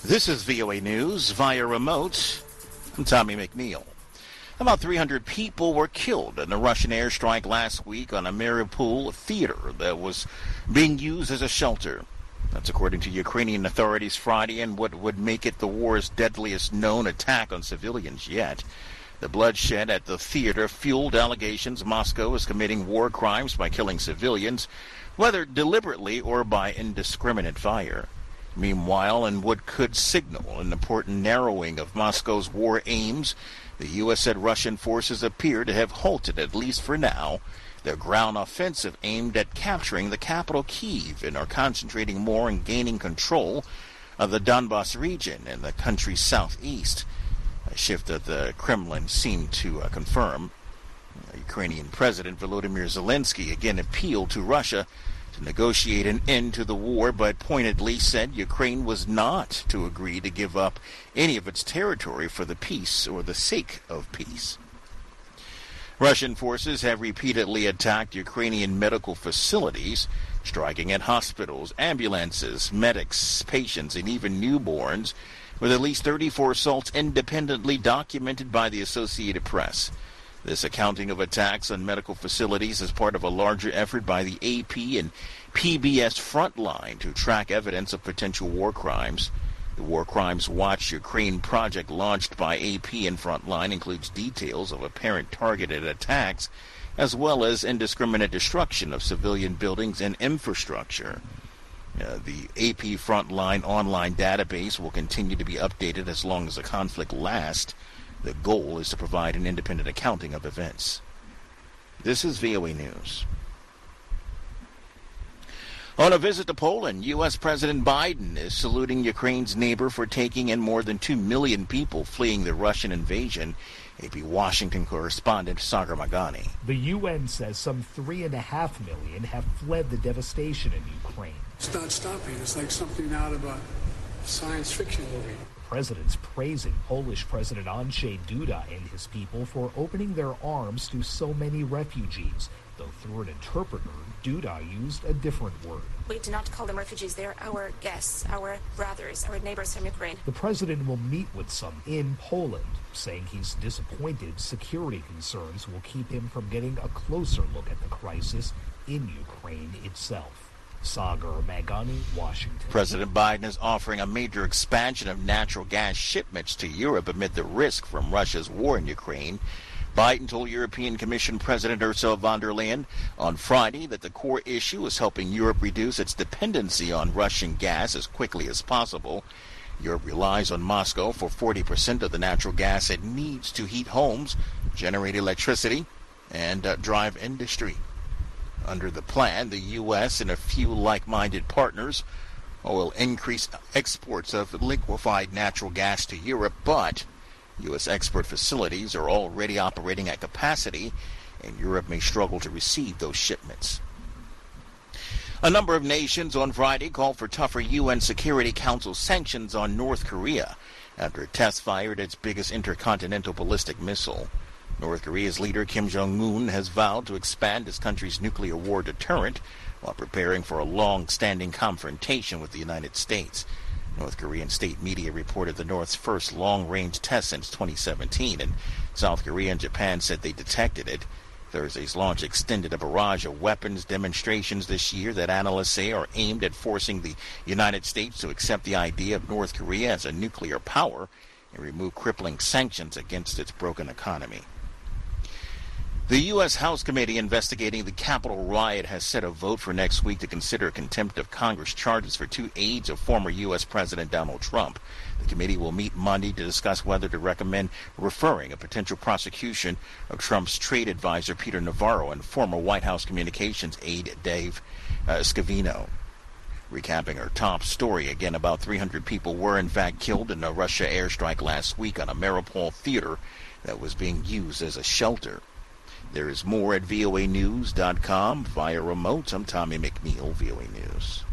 This is VOA News via remote. I'm Tommy McNeil. About 300 people were killed in a Russian airstrike last week on a Mariupol theater that was being used as a shelter. That's according to Ukrainian authorities Friday in what would make it the war's deadliest known attack on civilians yet. The bloodshed at the theater fueled allegations Moscow is committing war crimes by killing civilians, whether deliberately or by indiscriminate fire. Meanwhile, in what could signal an important narrowing of Moscow's war aims, the U.S. said Russian forces appear to have halted, at least for now, their ground offensive aimed at capturing the capital Kyiv and are concentrating more on gaining control of the Donbas region and the country's southeast, a shift that the Kremlin seemed to confirm. Ukrainian President Volodymyr Zelensky again appealed to Russia to negotiate an end to the war, but pointedly said Ukraine was not to agree to give up any of its territory for the peace or the sake of peace. Russian forces have repeatedly attacked Ukrainian medical facilities, striking at hospitals, ambulances, medics, patients, and even newborns, with at least 34 assaults independently documented by the Associated Press. This accounting of attacks on medical facilities is part of a larger effort by the AP and PBS Frontline to track evidence of potential war crimes. The War Crimes Watch Ukraine project launched by AP and Frontline includes details of apparent targeted attacks, as well as indiscriminate destruction of civilian buildings and infrastructure. The AP Frontline online database will continue to be updated as long as the conflict lasts. The goal is to provide an independent accounting of events. This is VOA News. On a visit to Poland, U.S. President Biden is saluting Ukraine's neighbor for taking in more than 2 million people fleeing the Russian invasion. AP Washington correspondent Sagar Magani. The UN says some 3.5 million have fled the devastation in Ukraine. It's not stopping. It's like something out of a science fiction movie. The president's praising Polish President Andrzej Duda and his people for opening their arms to so many refugees, though through an interpreter, Duda used a different word. We do not call them refugees. They're our guests, our brothers, our neighbors from Ukraine. The president will meet with some in Poland, saying he's disappointed security concerns will keep him from getting a closer look at the crisis in Ukraine itself. Sagar Magani, Washington. President Biden is offering a major expansion of natural gas shipments to Europe amid the risk from Russia's war in Ukraine. Biden told European Commission President Ursula von der Leyen on Friday that the core issue is helping Europe reduce its dependency on Russian gas as quickly as possible. Europe relies on Moscow for 40% of the natural gas it needs to heat homes, generate electricity, and drive industry. Under the plan, the U.S. and a few like-minded partners will increase exports of liquefied natural gas to Europe, but U.S. export facilities are already operating at capacity, and Europe may struggle to receive those shipments. A number of nations on Friday called for tougher UN Security Council sanctions on North Korea after it test-fired its biggest intercontinental ballistic missile. North Korea's leader Kim Jong-un has vowed to expand his country's nuclear war deterrent while preparing for a long-standing confrontation with the United States. North Korean state media reported the North's first long-range test since 2017, and South Korea and Japan said they detected it. Thursday's launch extended a barrage of weapons demonstrations this year that analysts say are aimed at forcing the United States to accept the idea of North Korea as a nuclear power and remove crippling sanctions against its broken economy. The U.S. House Committee investigating the Capitol riot has set a vote for next week to consider contempt of Congress charges for 2 aides of former U.S. President Donald Trump. The committee will meet Monday to discuss whether to recommend referring a potential prosecution of Trump's trade advisor Peter Navarro and former White House communications aide Dave Scavino. Recapping our top story, again, about 300 people were in fact killed in a Russia airstrike last week on a Mariupol theater that was being used as a shelter. There is more at voanews.com via remote. I'm Tommy McNeil, VOA News.